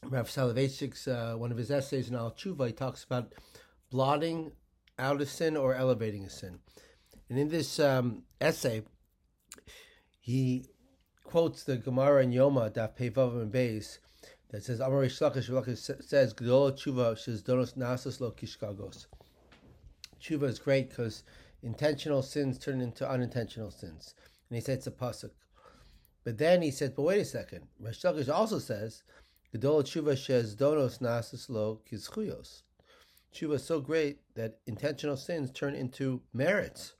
Rav Soloveitchik's one of his essays in Al Tshuva, he talks about blotting out a sin or elevating a sin. And in this essay, he quotes the Gemara in Yoma, Daf Pei Vav and Beis, that says, Amar Reish Lakish says, Gdol Tshuva shes donos nasas lo kishkagos. Tshuva is great because intentional sins turn into unintentional sins. And he said it's a pasuk. But then he said, but wait a second. Reish Lakish also says, Gdol Tshuva shes donos nasas lo kizchuyos. Tshuva is so great that intentional sins turn into merits.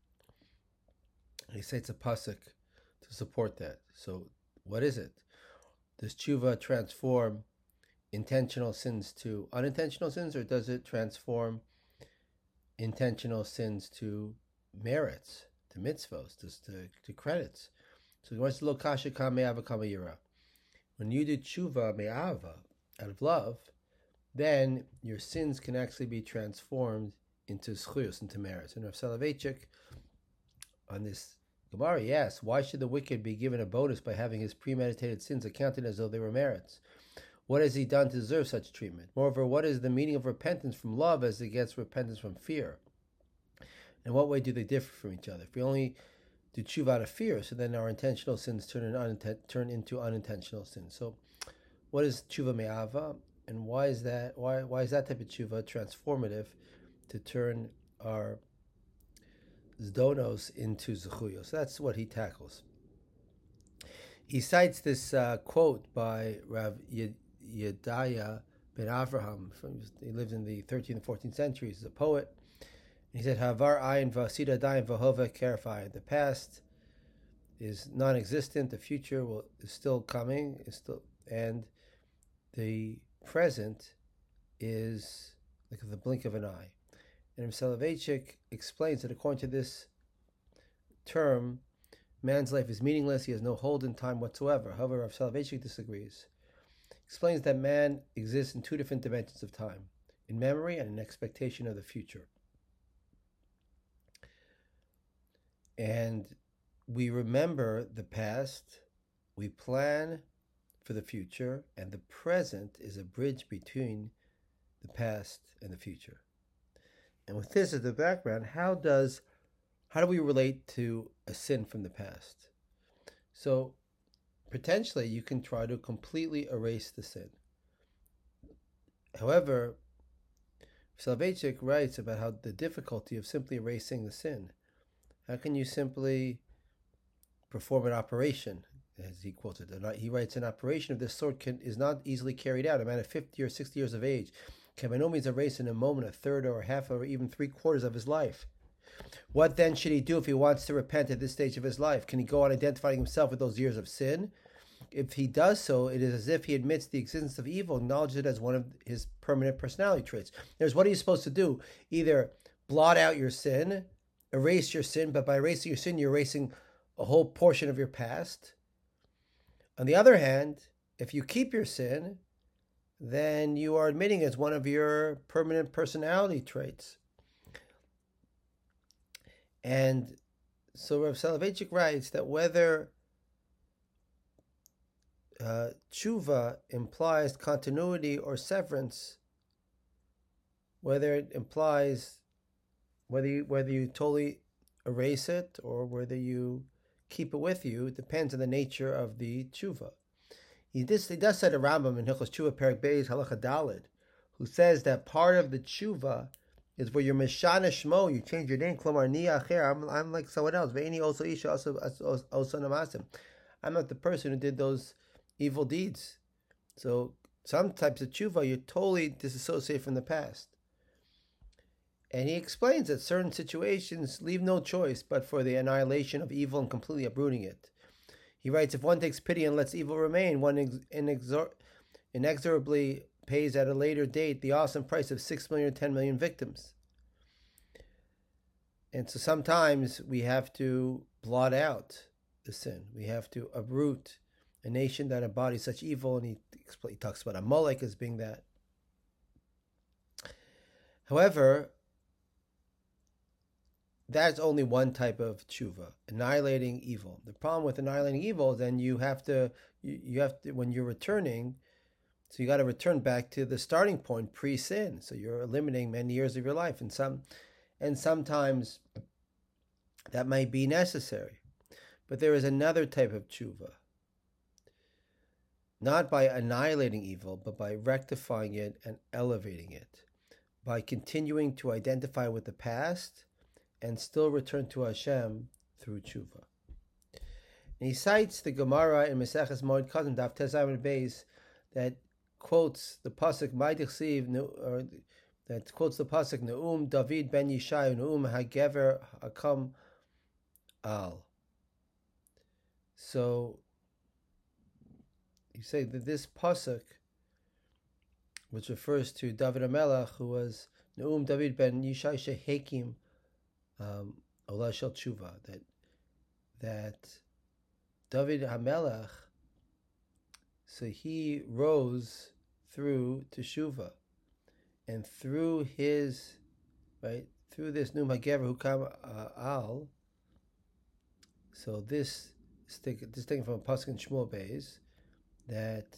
And he said it's a pasuk to support that. So what is it? Does tshuva transform intentional sins to unintentional sins, or does it transform intentional sins to merits, to mitzvos, to credits? So what's lo kasha kam me'ava kama yira? When you do tshuva me'ava, out of love, then your sins can actually be transformed into zchuyos, into merits. And Rav Soloveitchik, on this Gemara, yes, why should the wicked be given a bonus by having his premeditated sins accounted as though they were merits? What has he done to deserve such treatment? Moreover, what is the meaning of repentance from love as against repentance from fear? In what way do they differ from each other? If we only do tshuva out of fear, so then our intentional sins turn into unintentional sins. So what is tshuva me'ava? And why is that type of tshuva transformative to turn our zdonos into zechuyos? So that's what he tackles. He cites this quote by Rav Yedaya ben Avraham. He lived in the 13th and 14th centuries. He's a poet. And he said, Havar ayin v'asida dayin v'hova kerfai. The past is non-existent. The future is still coming. And the present is like the blink of an eye. And Rav Soloveitchik explains that according to this term, man's life is meaningless. He has no hold in time whatsoever. However, Rav Soloveitchik disagrees. He explains that man exists in two different dimensions of time, in memory and in expectation of the future. And we remember the past, we plan for the future, and the present is a bridge between the past and the future. And with this as the background, how do we relate to a sin from the past? So potentially you can try to completely erase the sin. However, Soloveitchik writes about how the difficulty of simply erasing the sin. How can you simply perform an operation, as he quotes it? He writes, an operation of this sort is not easily carried out. A man of 50 or 60 years of age can by no means erase in a moment a third or a half or even 3/4 of his life. What then should he do if he wants to repent at this stage of his life? Can he go on identifying himself with those years of sin? If he does so, it is as if he admits the existence of evil, acknowledges it as one of his permanent personality traits. There's what are you supposed to do? Either blot out your sin, erase your sin, but by erasing your sin, you're erasing a whole portion of your past. On the other hand, if you keep your sin, then you are admitting it's one of your permanent personality traits. And so Rav Soloveitchik writes that whether tshuva implies continuity or severance, whether it implies whether you totally erase it or whether you keep it with you, it depends on the nature of the tshuva. He does cite a Rambam in Hilchos Tshuva Perek Beis Halacha Daled, who says that part of the tshuva is where you're meshana shmo, you change your name. Klomar ni acher, I'm like someone else. Ve'eni also isha also namasim. I'm not the person who did those evil deeds. So some types of tshuva you're totally disassociated from the past. And he explains that certain situations leave no choice but for the annihilation of evil and completely uprooting it. He writes, if one takes pity and lets evil remain, one inexorably pays at a later date the awesome price of 6 million or 10 million victims. And so sometimes we have to blot out the sin. We have to uproot a nation that embodies such evil, and he talks about Amalek as being that. However, that's only one type of tshuva, annihilating evil. The problem with annihilating evil is then you have to when you're returning, So you got to return back to the starting point pre-sin. So you're eliminating many years of your life, and sometimes that might be necessary. But there is another type of tshuva, not by annihilating evil, but by rectifying it and elevating it, by continuing to identify with the past and still return to Hashem through tshuva. And he cites the Gemara in Maseches Moed Katan Daf Tes Zayin Beis that quotes the pasuk Ma'idich or that quotes the pasuk Neum David ben Yishai Neum Hagever Hakam Al. So you say that this pasuk, which refers to David HaMelech, who was Neum David ben Yishai Shehekim Olah Shel Tshuva, that David HaMelech, so he rose through Teshuvah, and through his, through this Neum Hagever Hukam Al. So this taken from a pasuk in Shmuel Beis, that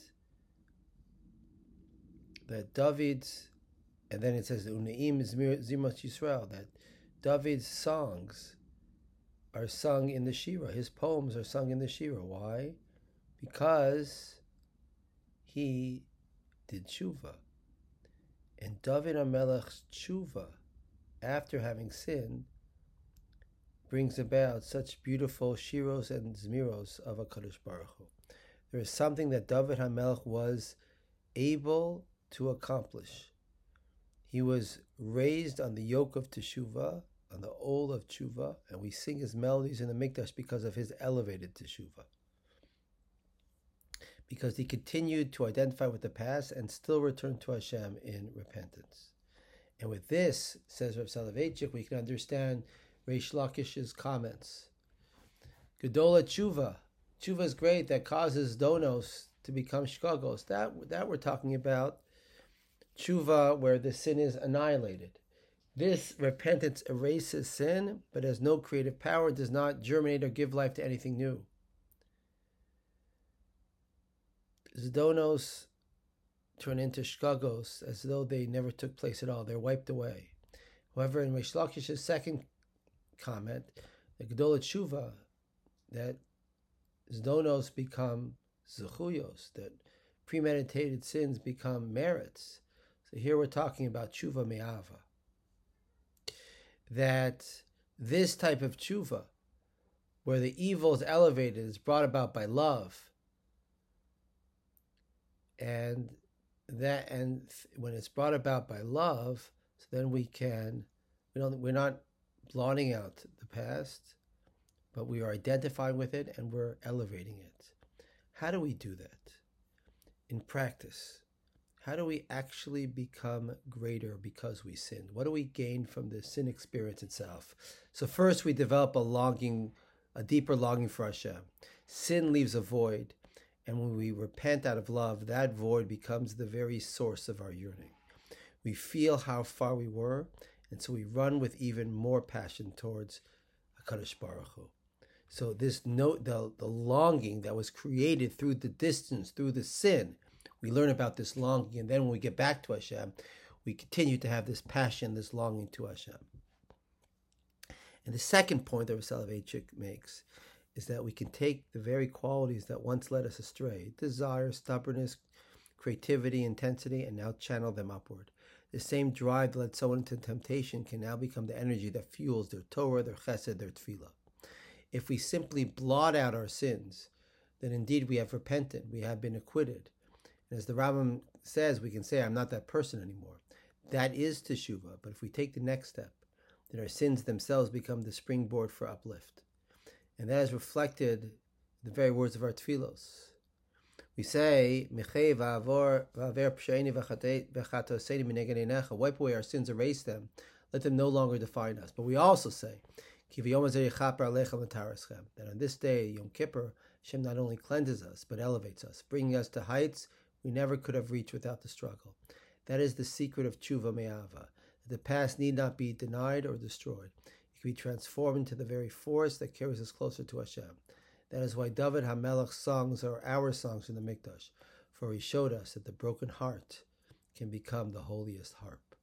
David's, and then it says Uneim Zimot Yisrael, that David's songs are sung in the Shira. His poems are sung in the Shira. Why? Because he did tshuva. And David HaMelech's tshuva, after having sinned, brings about such beautiful shiros and zmiros of HaKadosh Baruch Hu. There is something that David HaMelech was able to accomplish. He was raised on the yoke of teshuvah, on the old of tshuva, and we sing his melodies in the Mikdash because of his elevated teshuvah. Because he continued to identify with the past and still return to Hashem in repentance. And with this, says Rav Soloveitchik, we can understand Reish Lakish's comments. Gedola tshuva. Tshuva is great, that causes donos to become shkagos. That we're talking about tshuva, where the sin is annihilated. This repentance erases sin, but has no creative power, does not germinate or give life to anything new. Zdonos turn into shkagos as though they never took place at all. They're wiped away. However, in Reish Lakish's second comment, the Gedola Tshuva, that Zdonos become zechuyos, that premeditated sins become merits. So here we're talking about Tshuva Me'ava. That this type of Tshuva, where the evil is elevated, is brought about by love. And when it's brought about by love, so then we're not blotting out the past, but we are identifying with it and we're elevating it. How do we do that? In practice. How do we actually become greater because we sinned? What do we gain from the sin experience itself? So first we develop a deeper longing for Hashem. Sin leaves a void, and when we repent out of love, that void becomes the very source of our yearning. We feel how far we were, and so we run with even more passion towards HaKadosh Baruch Hu. So this the longing that was created through the distance, through the sin, we learn about this longing, and then when we get back to Hashem, we continue to have this passion, this longing to Hashem. And the second point that Rav Soloveitchik makes is that we can take the very qualities that once led us astray, desire, stubbornness, creativity, intensity, and now channel them upward. The same drive that led someone into temptation can now become the energy that fuels their Torah, their chesed, their tefillah. If we simply blot out our sins, then indeed we have repented, we have been acquitted. And as the Rambam says, we can say, I'm not that person anymore. That is teshuvah. But if we take the next step, then our sins themselves become the springboard for uplift. And that is reflected in the very words of our tefillos. We say, wipe away our sins, erase them, let them no longer define us. But we also say, that on this day, Yom Kippur, Hashem not only cleanses us, but elevates us, bringing us to heights we never could have reached without the struggle. That is the secret of Tshuva Me'ava. The past need not be denied or destroyed. It can be transformed into the very force that carries us closer to Hashem. That is why David HaMelech's songs are our songs in the Mikdash. for he showed us that the broken heart can become the holiest harp.